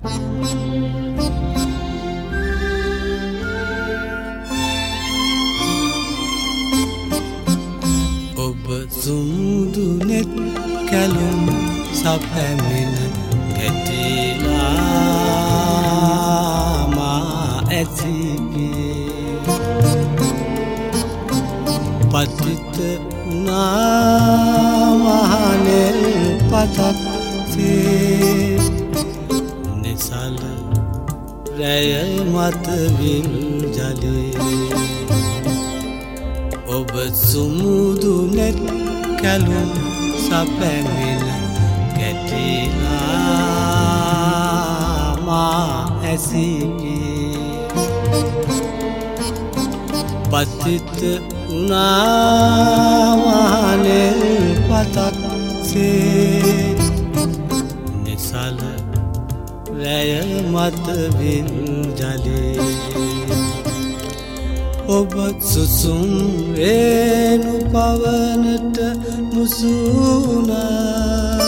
ඔබ සුමුදුනෙත් කැලුම් සපැමින ගැටිලා මා ඇතිබේ පතිත නාමහනෙල් පතක් සේ නිසල රැය මත විල් ජලේ ඔබ සුමුදුනෙත් කැලුම් සපැමින ගැටිලා මා ඇසිබේ පතිත නාමහනෙල් පතක් සේ නිසල රැය මත විල් ජලේ ඔබ සුසුම් රේණු පවනට මුසුනා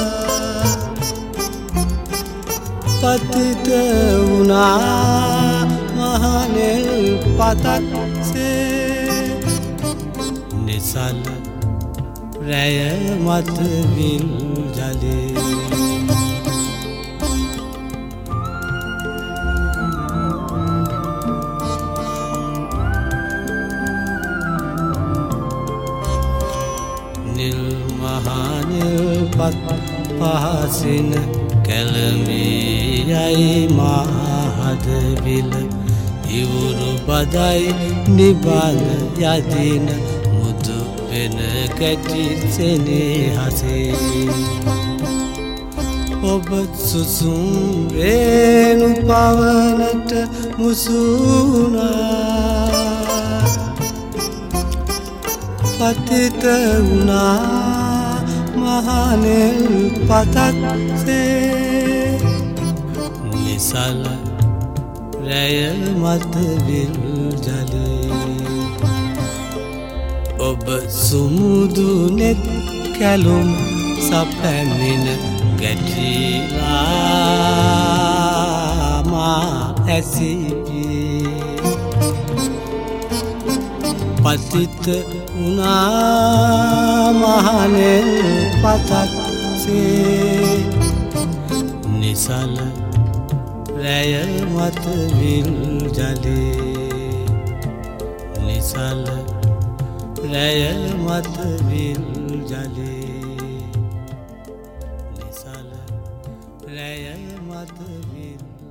පතිත වුණා මහනෙල් පතක් සේ නිසල රැය මත විල් ජලේ නිල් මහනෙල් පත් පහසින කැලමී යයි මහද විල ඉවුරු බදයි නිබඳ යදින මුදු වෙන කැටි සෙනෙහසේ ඔබ සුසුම් රේණු පවනට මුසුනා පතිත වුණා මහනෙල් පතක් සේ නිසල රැය මත විල් ජලේ ඔබ සුමුදුනෙත් කැලුම් සපැමින ගැටිලා මා ඇසිබේ පතිත වුණා මහනෙල් පතක් සේ නිසල රැය මත විල් ජලේ නිසල රැය මත විල් ජලේ නිසල රැය මත විල්